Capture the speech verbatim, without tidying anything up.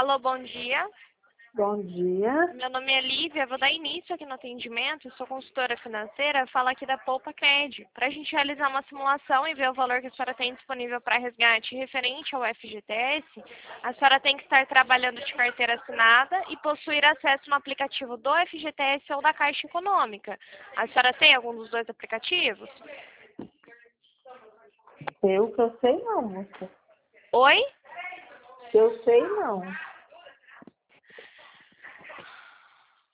Alô, bom dia. Bom dia. Meu nome é Lívia, vou dar início aqui no atendimento, sou consultora financeira, falo aqui da Poupa Cred, para a gente realizar uma simulação e ver o valor que a senhora tem disponível para resgate referente ao F G T S. A senhora tem que estar trabalhando de carteira assinada e possuir acesso no aplicativo do F G T S ou da Caixa Econômica. A senhora tem algum dos dois aplicativos? Eu que eu sei não, moça. Oi? Que eu sei não.